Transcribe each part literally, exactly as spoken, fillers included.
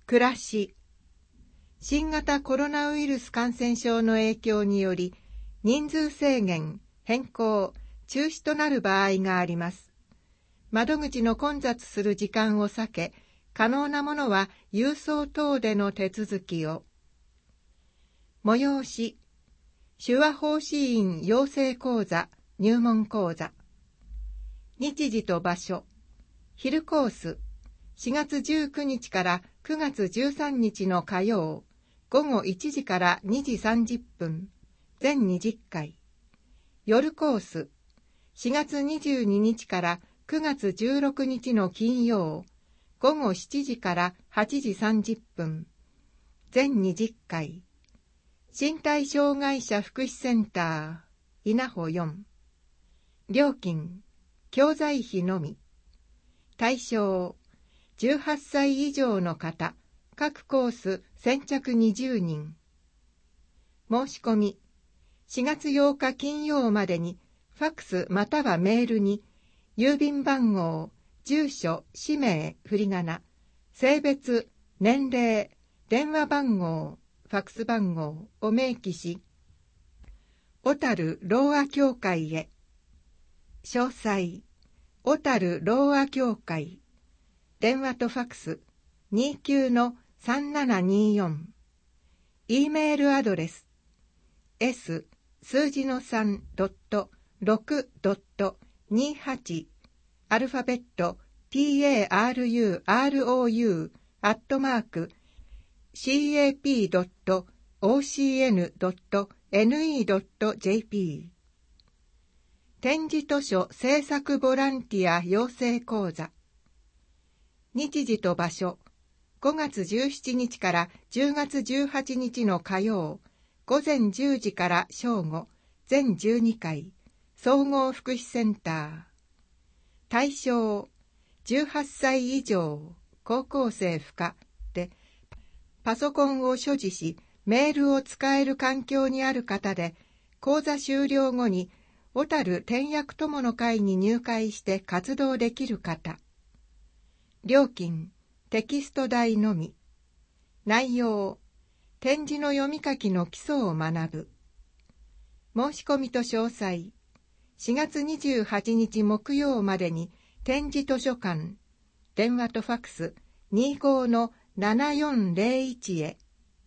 暮らし。新型コロナウイルス感染症の影響により、人数制限、変更、中止となる場合があります。窓口の混雑する時間を避け、可能なものは郵送等での手続きを。催し。手話奉仕員養成講座、入門講座。日時と場所。昼コース。しがつじゅうくにちからくがつじゅうさんにちの火曜、ごごいちじからにじさんじゅっぷん、全にじゅっかい。夜コース。しがつにじゅうににちからくがつじゅうろくにちの金曜、ごごしちじからはちじさんじゅっぷん、全にじゅっかい。身体障害者福祉センター、稲穂よん。料金、教材費のみ。対象、じゅうはっさい以上の方、各コース先着にじゅうにん。申し込み、しがつようか金曜までに、ファックスまたはメールに、郵便番号、住所、氏名、振り仮名、性別、年齢、電話番号、ファックス番号を明記し、小樽ろうあ協会へ。詳細、小樽ろうあ協会。電話とファックス にじゅうきゅう さんななによん。E メールアドレス s 数字の さん. ろく. にじゅうはちアルファベット タルロウ アットマーク キャプ ドット オーシーエヌ ドット エヌイー ドット ジェーピー 点字図書制作ボランティア養成講座。日時と場所、ごがつじゅうしちにちからじゅうがつじゅうはちにちの火曜、ごぜんじゅうじから正午、全じゅうにかい、総合福祉センター。対象、じゅうはっさい以上、高校生不可で、パソコンを所持し、メールを使える環境にある方で、講座終了後に、小樽転訳友の会に入会して活動できる方。料金、テキスト代のみ。内容、点字の読み書きの基礎を学ぶ。申し込みと詳細、しがつにじゅうはちにち木曜までに点字図書館、電話とファックス にじゅうご ななよんゼロいち へ。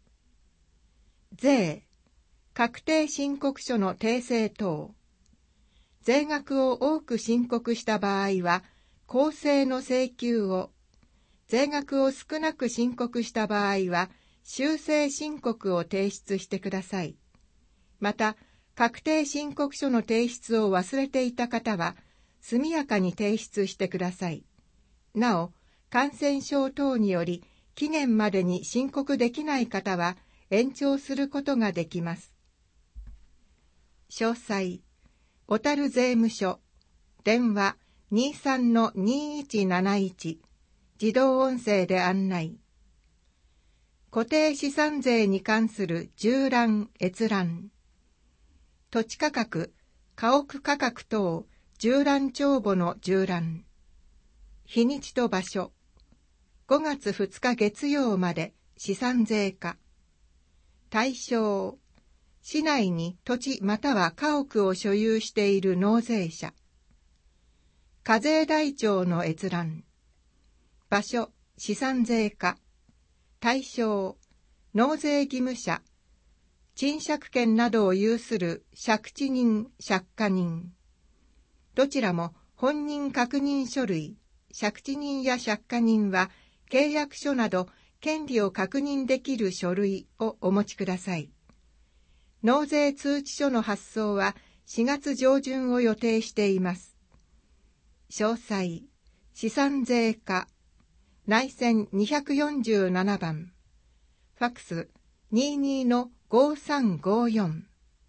税、確定申告書の訂正等。税額を多く申告した場合は、公正の請求を、税額を少なく申告した場合は、修正申告を提出してください。また、確定申告書の提出を忘れていた方は、速やかに提出してください。なお、感染症等により、期限までに申告できない方は、延長することができます。詳細、小樽税務署、電話 にじゅうさん にじゅういちなないち、自動音声で案内。固定資産税に関する縦覧閲覧。土地価格、家屋価格等、縦覧帳簿の縦覧。日にちと場所。ごがつふつか月曜まで資産税課。対象。市内に土地または家屋を所有している納税者。課税台帳の閲覧。場所、資産税課。対象、納税義務者。賃借権などを有する借地人、借家人。どちらも本人確認書類、借地人や借家人は契約書など権利を確認できる書類をお持ちください。納税通知書の発送はしがつ上旬を予定しています。詳細、資産税課、内線にひゃくよんじゅうななばん、ファックス にじゅうにのごさんごよん。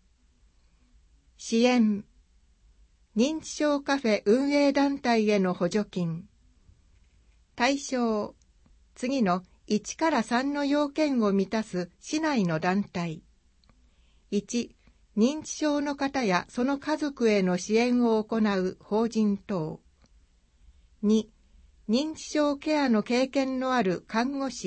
支援、認知症カフェ運営団体への補助金。対象、次のいちからさんの要件を満たす市内の団体。いち、認知症の方やその家族への支援を行う法人等。に、認知症ケアの経験のある看護師、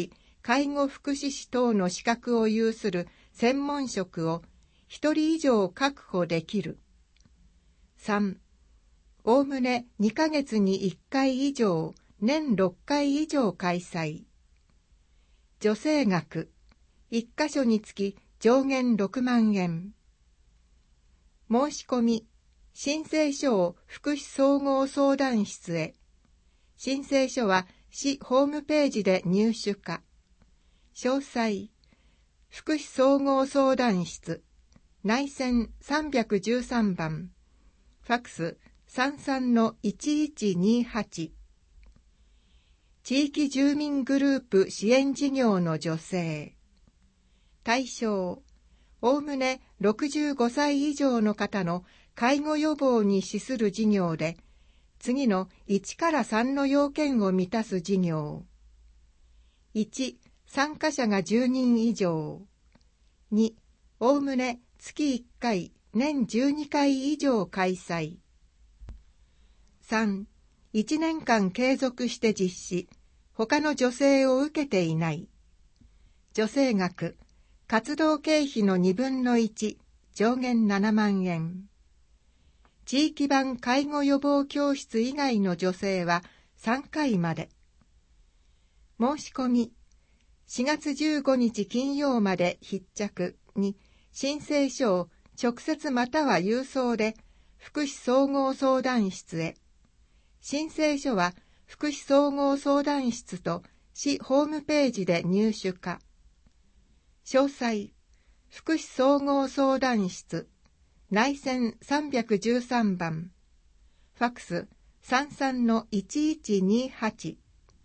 介護福祉士等の資格を有する専門職をひとり以上確保できる。さん、おおむねにかげつにいっかい以上、年ろっかい以上開催。助成額、いっかしょにつき上限ろくまんえん。申し込み、申請書を福祉総合相談室へ。申請書は市ホームページで入手可。詳細、福祉総合相談室、内線さんびゃくじゅうさんばん、ファックス さんさんのいちいちにはち。地域住民グループ支援事業の助成。対象、おおむねろくじゅうごさい以上の方の介護予防に資する事業で、次のいちからさんの要件を満たす事業。いち、参加者がじゅうにん以上。に、おおむね月いっかい、年じゅうにかい以上開催。さん、いちねんかん継続して実施、他の助成を受けていない。助成額、活動経費のにぶんのいち、上限ななまんえん。地域版介護予防教室以外の助成はさんかいまで。申し込み、しがつじゅうごにち金曜まで必着に申請書を直接または郵送で福祉総合相談室へ。申請書は福祉総合相談室と市ホームページで入手可。詳細、福祉総合相談室、内線さんびゃくじゅうさんばん、ファックス さんさんのいちいちにはち。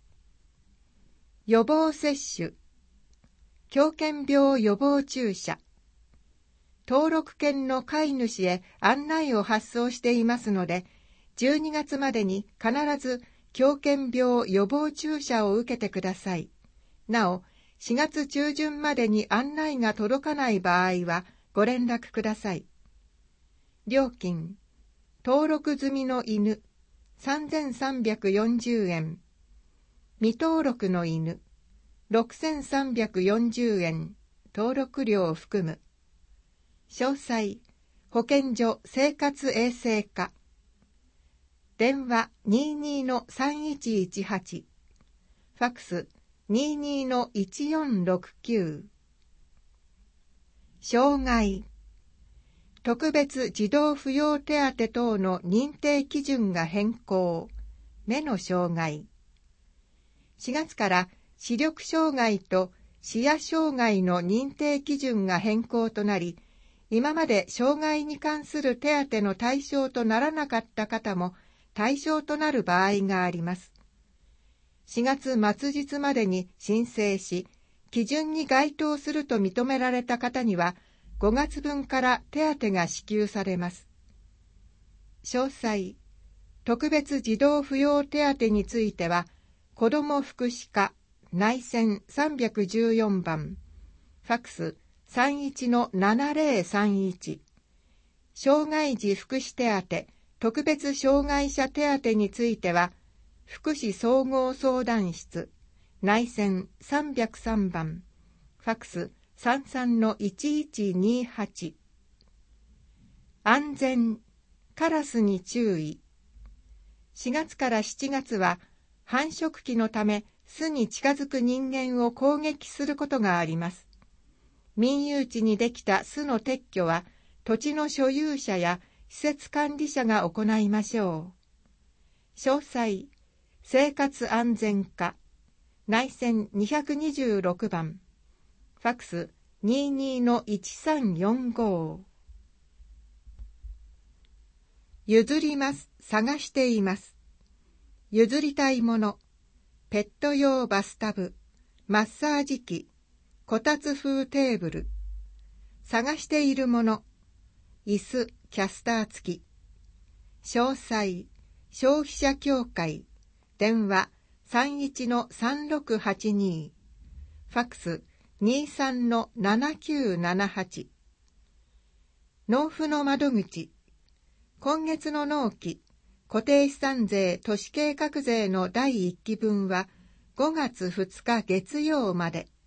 予防接種、狂犬病予防注射。登録犬の飼い主へ案内を発送していますので、じゅうにがつまでに必ず狂犬病予防注射を受けてください。なお、しがつちゅうじゅんまでに案内が届かない場合はご連絡ください。料金、登録済みの犬、さんぜんさんびゃくよんじゅうえん。未登録の犬、ろくせんさんびゃくよんじゅうえん、登録料を含む。詳細、保健所生活衛生課。電話 にじゅうにのさんいちいちはち。ファックス にじゅうにのいちよんろくきゅう。障害。特別児童扶養手当等の認定基準が変更。目の障害。しがつから視力障害と視野障害の認定基準が変更となり、今まで障害に関する手当の対象とならなかった方も対象となる場合があります。しがつ末日までに申請し、基準に該当すると認められた方には、ごがつぶんから手当が支給されます。詳細、特別児童扶養手当については、子ども福祉課、内線さんびゃくじゅうよんばん、ファックス さんいちのななぜろさんいち、障害児福祉手当、特別障害者手当については、福祉総合相談室、内線さんびゃくさんばん、ファックスさんさんのいちいちにはち。安全、カラスに注意。しがつからしちがつは繁殖期のため巣に近づく人間を攻撃することがあります。民有地にできた巣の撤去は土地の所有者や施設管理者が行いましょう。詳細、生活安全課、内線にひゃくにじゅうろくばん、ファックス にじゅうにのいちさんよんご。譲ります、探しています。譲りたいもの、ペット用バスタブ、マッサージ機、こたつ風テーブル。探しているもの、椅子、キャスター付き。詳細、消費者協会、電話 さんいちのさんろくはちに、ファックス にじゅうさんのななきゅうななはち。納付の窓口、今月の納期、固定資産税都市計画税のだいいっきぶんはごがつふつか月曜まで。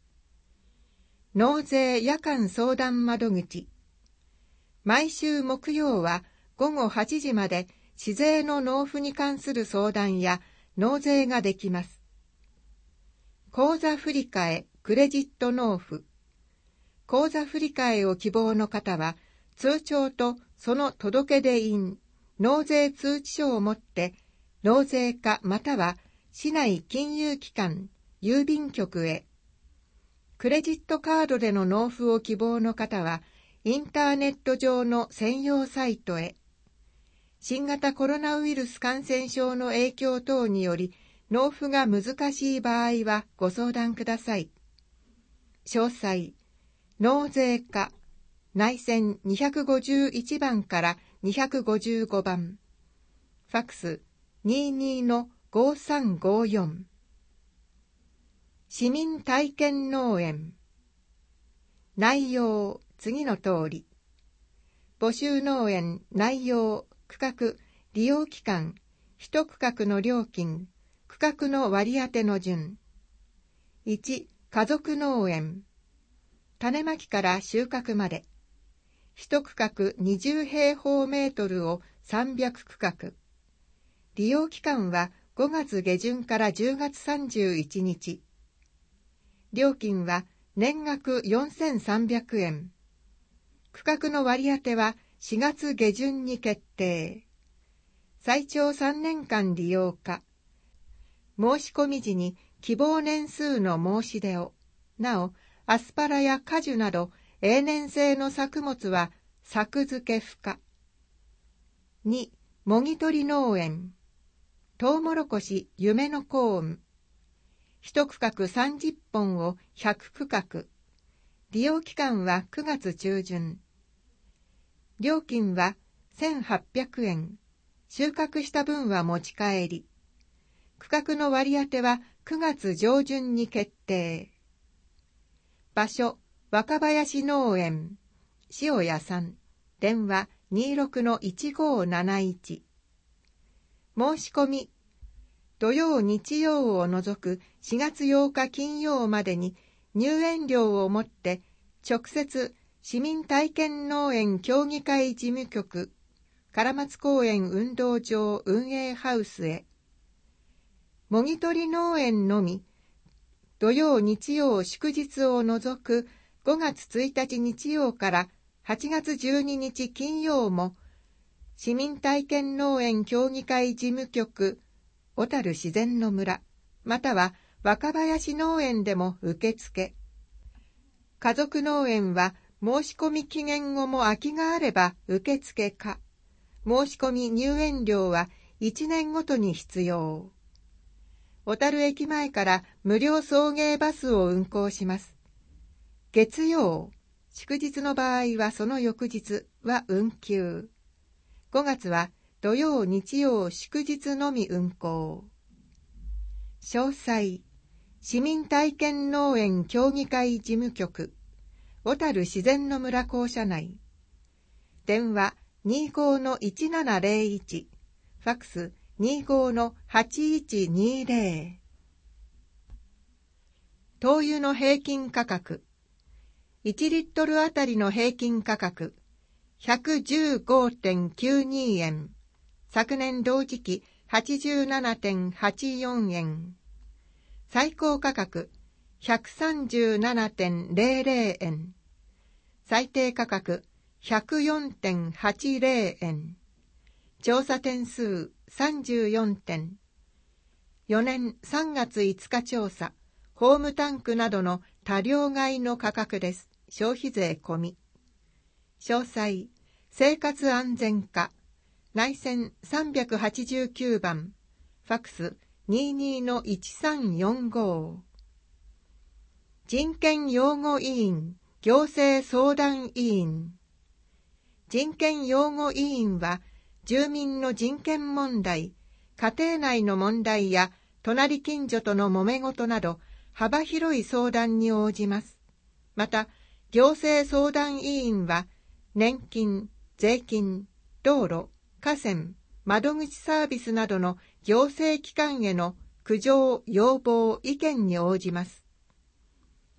納税夜間相談窓口。毎週木曜はごごはちじまで市税の納付に関する相談や納税ができます。口座振替、クレジット納付。口座振替を希望の方は、通帳とその届出印、納税通知書を持って、納税課または市内金融機関、郵便局へ。クレジットカードでの納付を希望の方は、インターネット上の専用サイトへ。新型コロナウイルス感染症の影響等により、納付が難しい場合はご相談ください。詳細、納税課、内線にひゃくごじゅういちばんからにひゃくごじゅうごばん。ファックス にじゅうにのごさんごよん。市民体験農園。内容、次の通り。募集農園、内容、区画、利用期間、一区画の料金、区画の割り当ての順。いち、家族農園。種まきから収穫まで。一区画にじゅうへいほうメートルをさんびゃく区画。利用期間はごがつげじゅんからじゅうがつさんじゅういちにち。料金は年額よんせんさんびゃくえん。区画の割り当てはしがつげじゅんに決定。最長さんねんかん利用可。申し込み時に希望年数の申し出を。なお、アスパラや果樹など永年性の作物は作付け不可。に、もぎ取り農園。トウモロコシ夢のコーン。一区画さんじゅっぽんをひゃく区画。利用期間はくがつちゅうじゅん。料金はせんはっぴゃくえん。収穫した分は持ち帰り。区画の割り当てはくがつじょうじゅんに決定。場所、若林農園。塩屋さん。電話 にじゅうろくのいちごなないち。申し込み。土曜日曜を除くしがつようか金曜までに入園料をもって直接市民体験農園協議会事務局唐松公園運動場運営ハウスへ。もぎ取り農園のみ土曜日曜祝日を除くごがつついたち日曜からはちがつじゅうににち金曜も市民体験農園協議会事務局小樽自然の村または若林農園でも受付。家族農園は申し込み期限後も空きがあれば受付可。申し込み入園料はいちねんごとに必要。小樽駅前から無料送迎バスを運行します。月曜、祝日の場合はその翌日は運休。ごがつは土曜日曜祝日のみ運行。詳細、市民体験農園協議会事務局、小樽自然の村校舎内。電話 にじゅうごのいちななぜろいち、ファックス にじゅうごのはちいちにぜろ。灯油の平均価格。いちリットルあたりの平均価格 ひゃくじゅうごてんきゅうにえん。昨年同時期 はちじゅうななてんはちよんえん。最高価格 ひゃくさんじゅうななてんぜろぜろえん。最低価格 ひゃくよんてんはちぜろえん。調査点数さんじゅうよんてん。よねんさんがついつか調査、ホームタンクなどの多量買いの価格です。消費税込み。詳細、生活安全課。内線さんびゃくはちじゅうきゅうばん、ファックス にじゅうにのいちさんよんご。人権擁護委員、行政相談委員。人権擁護委員は、住民の人権問題、家庭内の問題や隣近所との揉め事など、幅広い相談に応じます。また、行政相談委員は、年金、税金、道路、河川、窓口サービスなどの行政機関への苦情、要望、意見に応じます。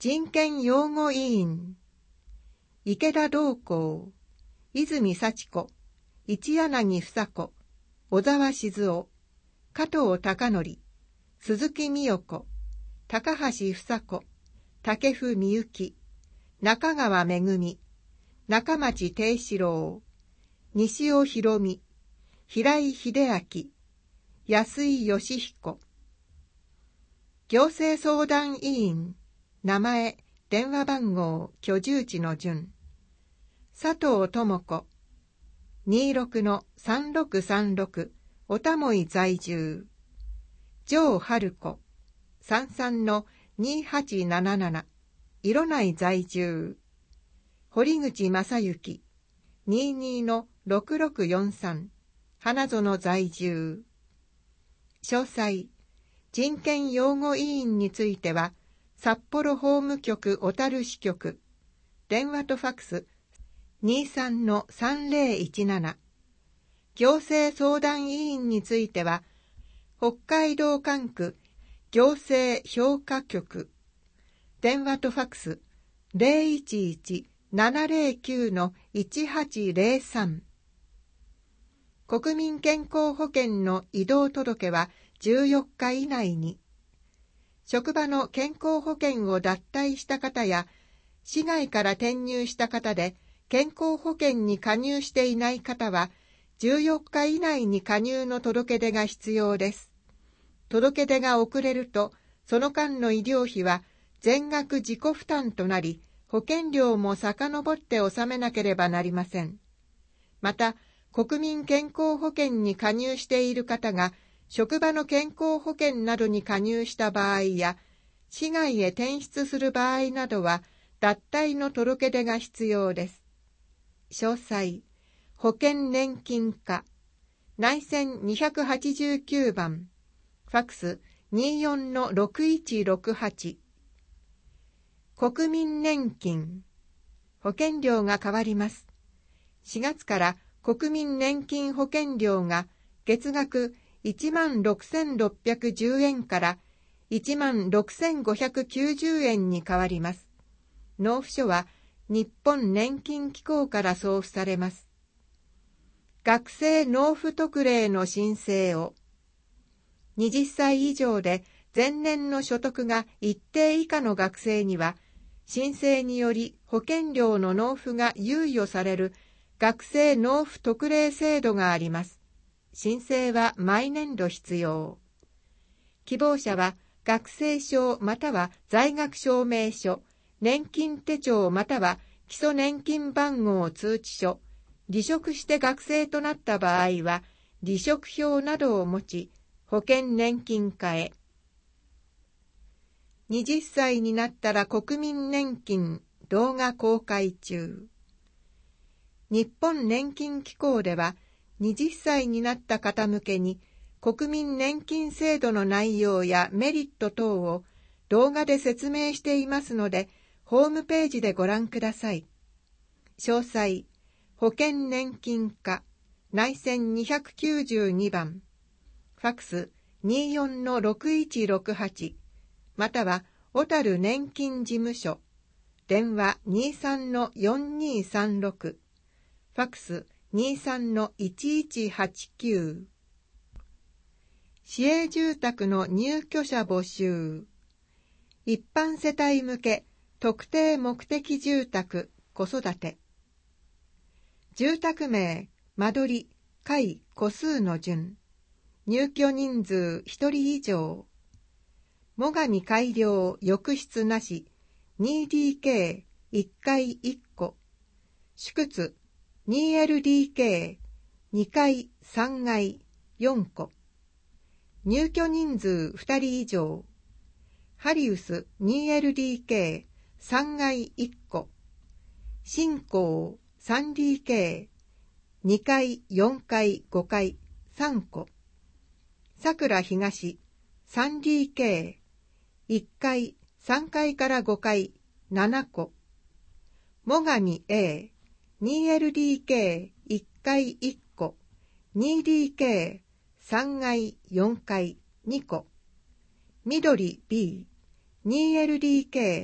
人権擁護委員、池田道光、泉幸子、一柳房子、小沢静夫、加藤孝則、鈴木美代子、高橋房子、武府美幸、中川めぐみ、中町定四郎、西尾博美、平井秀明、安井義彦。行政相談委員、名前、電話番号、居住地の順。佐藤智子、にじゅうろくのさんろくさんろく、おたもい在住。城春子、さんじゅうさんのにはちなななな、色内在住。堀口正幸、にじゅうにのろくろくよんさん、花園在住。詳細、人権擁護委員については、札幌法務局小樽支局、電話とファクス にじゅうさんのさんぜろいちなな、行政相談委員については、北海道管区行政評価局、電話とファクス ゼロいちいちななゼロきゅうのいちはちゼロさん。国民健康保険の移動届はじゅうよっか以内に、職場の健康保険を脱退した方や、市外から転入した方で健康保険に加入していない方は、じゅうよっか以内に加入の届け出が必要です。届け出が遅れると、その間の医療費は全額自己負担となり、保険料も遡って納めなければなりません。また、国民健康保険に加入している方が、職場の健康保険などに加入した場合や、市外へ転出する場合などは、脱退の届け出が必要です。詳細、保険年金課、内線にひゃくはちじゅうきゅうばん、ファクス にじゅうよんのろくいちろくはち。国民年金、保険料が変わります。しがつから国民年金保険料が月額いちまんろくせんろっぴゃくじゅうえんからいちまんろくせんごひゃくきゅうじゅうえんに変わります。納付書は日本年金機構から送付されます。学生納付特例の申請を、はたち以上で前年の所得が一定以下の学生には、申請により保険料の納付が猶予される学生納付特例制度があります。申請は毎年度必要。希望者は学生証または在学証明書、年金手帳または基礎年金番号通知書、離職して学生となった場合は離職票などを持ち、保険年金課へ。はたちになったら国民年金動画公開中。日本年金機構では、はたちになった方向けに国民年金制度の内容やメリット等を動画で説明していますので、ホームページでご覧ください。詳細、保険年金課、内線にひゃくきゅうじゅうにばん、ファクス にじゅうよんのろくいちろくはち、または小樽年金事務所、電話 にじゅうさんのよんにさんろく、ファクス にじゅうさんのいちいちはちきゅう。市営住宅の入居者募集。一般世帯向け特定目的住宅子育て。住宅名、間取り、階、戸数の順。入居人数ひとり以上。最上改良浴室なし にディーケーいっかいいっこ。宿津 にエルディーケーにかいさんがいよんこ。入居人数ふたり以上。ハリウス にエルディーケーさんがいいっこ。新興 さんディーケーにかいよんかいごかいさんこ。桜東 さんディーケーいっかいさんかいからごかいななこ。最上 A にエルディーケーいっかいいっこ にディーケーさんがいよんかいにこ。緑 B にエルディーケー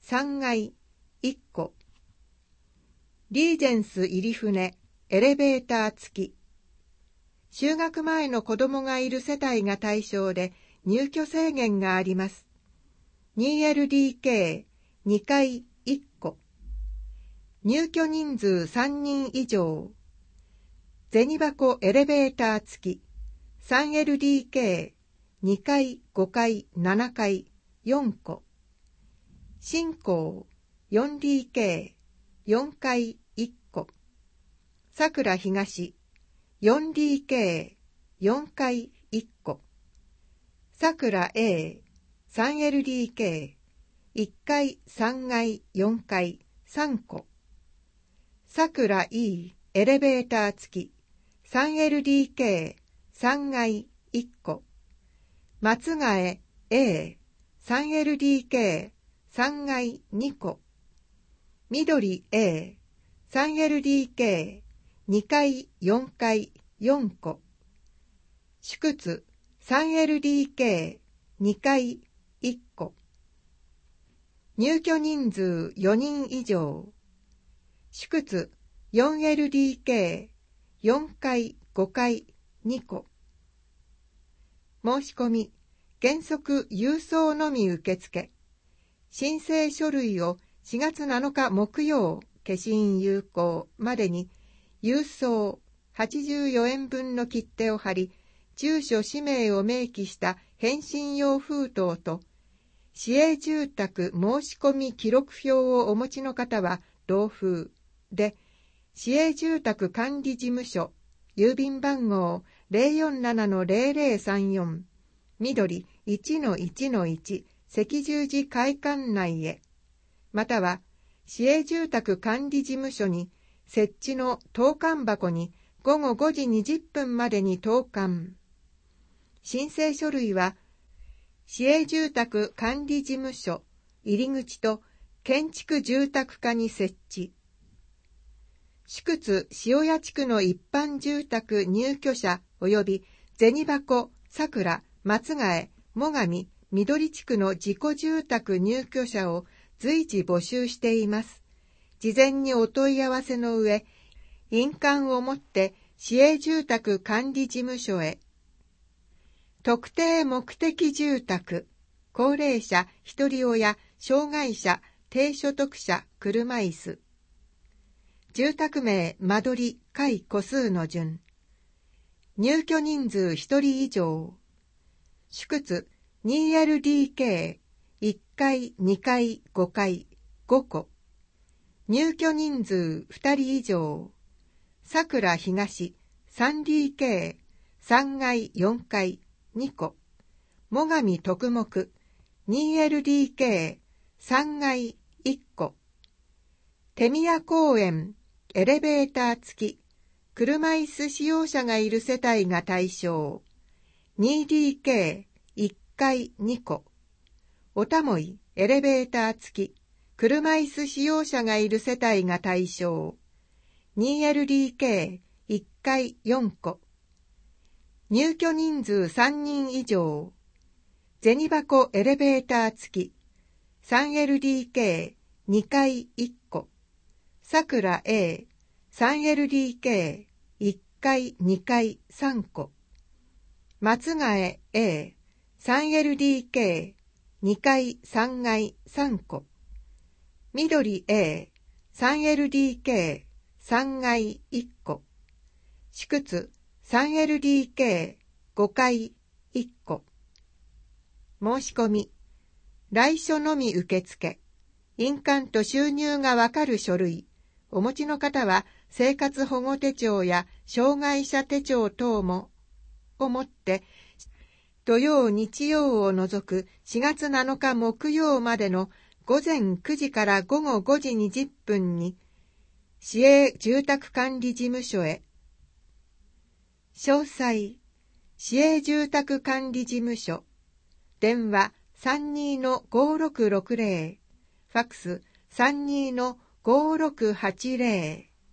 さんがいいっこ。リージェンス入船、エレベーター付き。就学前の子供がいる世帯が対象で入居制限があります。にエルディーケー、にかいいっこ。入居人数さんにん以上。銭箱エレベーター付き。さんエルディーケー、にかい、ごかい、ななかい、よんこ。新港 よんディーケー、よんかいいっこ。桜東 よんディーケー、よんかいいっこ。桜 A、さんエルディーケー、いっかい、さんがい、よんかい、さんこ。桜 E、エレベーター付き。さんエルディーケー、さんがいいっこ。松ヶ江 A、さんエルディーケー、さんがいにこ。緑 A、さんエルディーケー、にかい、よんかい、よんこ。宿津 さんエルディーケー、にかい、いっこ。入居人数よにん以上。宿津 よんエルディーケー、よんかい、ごかい、にこ。申し込み、原則郵送のみ受付。申請書類をしがつなのか木曜、消印有効までに、郵送はちじゅうよえんぶんの切手を貼り、住所氏名を明記した返信用封筒と、市営住宅申し込み記録表をお持ちの方は同封で、市営住宅管理事務所、郵便番号 ゼロよんななのゼロゼロさんよん、緑 いちのいちのいち、赤十字会館内へ、または市営住宅管理事務所に設置の投函箱にごごごじにじゅっぷんまでに投函。申請書類は市営住宅管理事務所入り口と建築住宅課に設置。宿津塩谷地区の一般住宅入居者及び銭箱、桜、松ヶ江、最上、緑地区の自己住宅入居者を随時募集しています。事前にお問い合わせの上、印鑑を持って市営住宅管理事務所へ。特定目的住宅、高齢者、ひとり親、障害者、低所得者、車椅子。住宅名、間取り、階、戸数の順。入居人数ひとり以上。宿津 にエルディーケー、いっかい、にかい、ごかい、ごこ。入居人数ふたり以上。桜東 さんディーケー、さんがい、よんかい、にこ。最上徳木 にエルディーケー、さんがい、いっこ。手宮公園エレベーター付き、車椅子使用者がいる世帯が対象。にディーケー、いっかい、にこ。おたもいエレベーター付き、車椅子使用者がいる世帯が対象。にエルディーケー、いっかい、よんこ。入居人数さんにん以上。銭箱エレベーター付き、さんエルディーケー、にかい、いっこ。桜 A、さんエルディーケー、いっかい、にかい、さんこ。松ヶ江 A、さんエルディーケー、にかい、さんがい、さんこ。緑 A、さんエルディーケー、さんがい、いっこ。宿津 さんエルディーケー、ごかい、いっこ。申し込み、来所のみ受付、印鑑と収入がわかる書類、お持ちの方は生活保護手帳や障害者手帳等も、を持って、土曜日曜を除くしがつなのか木曜までのごぜんくじからごごごじにじゅっぷんに、市営住宅管理事務所へ。詳細、市営住宅管理事務所、電話 さんにのごろくろくぜろ、ファックス さんにのごろくはちぜろ。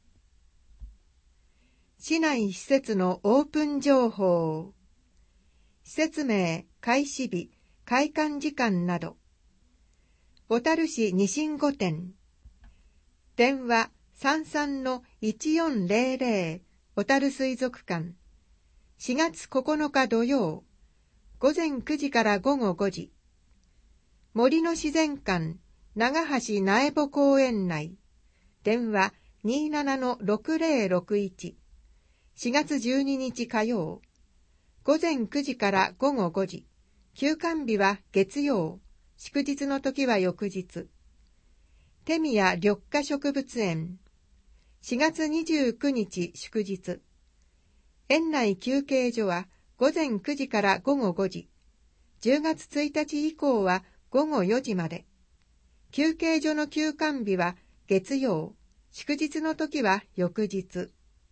市内施設のオープン情報。施設名、開始日、開館時間など。 小樽市ニシン御殿。電話 さんさんのいちよんゼロゼロ 小樽水族館。しがつここのか土曜、午前くじから午後ごじ。森の自然館長橋苗穂公園内。電話 にじゅうななのろくゼロろくいち。しがつじゅうににち火曜、午前くじから午後ごじ。休館日は月曜、祝日の時は翌日。手宮緑化植物園。しがつにじゅうくにち祝日。園内休憩所は午前くじから午後ごじ。じゅうがつついたち以降は午後よじまで。休憩所の休館日は月曜、祝日の時は翌日。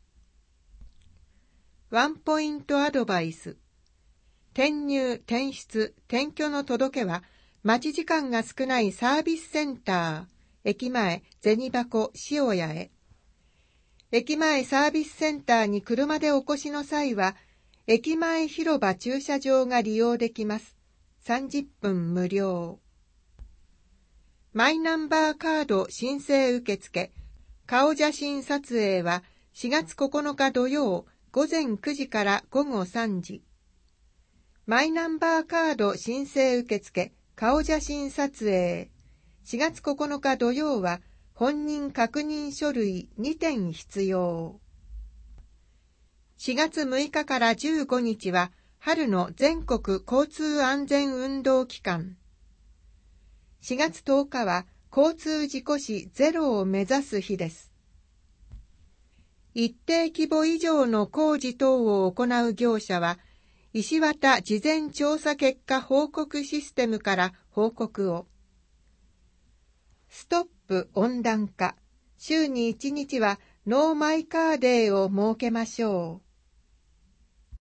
ワンポイントアドバイス。転入、転出、転居の届けは、待ち時間が少ないサービスセンター、駅前、銭箱、塩屋へ。駅前サービスセンターに車でお越しの際は、駅前広場駐車場が利用できます。さんじゅっぷん無料。マイナンバーカード申請受付、顔写真撮影はしがつここのか土曜午前くじから午後さんじ。マイナンバーカード申請受付、顔写真撮影。しがつここのか土曜は本人確認書類にてん必要。しがつむいかからじゅうごにちは春の全国交通安全運動期間。しがつとおかは交通事故死ゼロを目指す日です。一定規模以上の工事等を行う業者は、石綿事前調査結果報告システムから報告を。ストップ温暖化。週にいちにちはノーマイカーデーを設けましょう。